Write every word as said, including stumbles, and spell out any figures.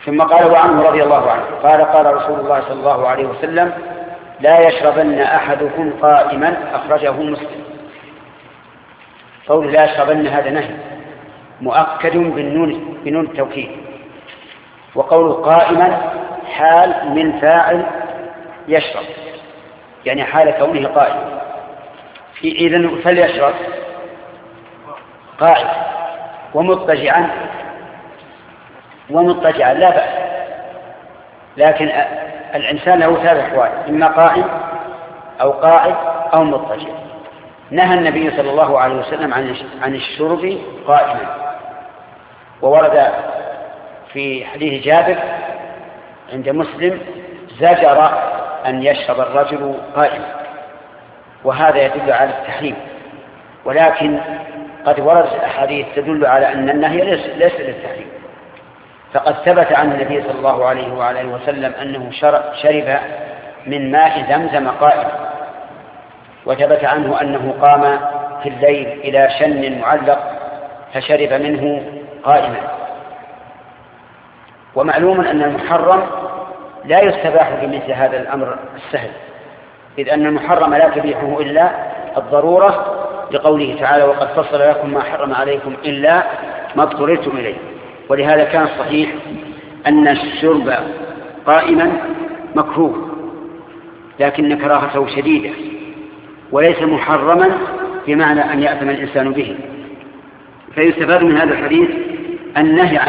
ثم قال وعنه رضي الله عنه قال قال رسول الله صلى الله عليه وسلم لا يشربن أحدكم قائما، أخرجه مسلم. قول لا يشربن هذا نهي مؤكد بالنون بنون التوكيد، وقول قائما حال من فاعل يشرب، يعني حال كونه قائما. إذن فليشرب قائما ومضطجعا ومضطجعا لا بأس، لكن الإنسان له ثلاث أحوال، إما قائم أو قاعد أو مضطجع. نهى النبي صلى الله عليه وسلم عن الشرب قائما، وورد في حديث جابر عند مسلم زجر أن يشرب الرجل قائما، وهذا يدل على التحريم، ولكن قد وردت أحاديث تدل على أن النهي ليس للتحريم. فقد ثبت عن النبي صلى الله عليه وآله وسلم أنه شرب من ماء زمزم قائما، وثبت عنه أنه قام في الليل إلى شن معلق فشرب منه قائما. ومعلوم أن المحرم لا يستباح بمثل هذا الأمر السهل، إذ أن المحرم لا تبيحه إلا الضرورة، لقوله تعالى وقد فصل لكم ما حرم عليكم إلا ما اضطررتم إليه. ولهذا كان الصحيح أن الشرب قائما مكروه، لكن كراهته شديدة، وليس محرما بمعنى أن يأثم الإنسان به. فيستفاد من هذا الحديث النهي عن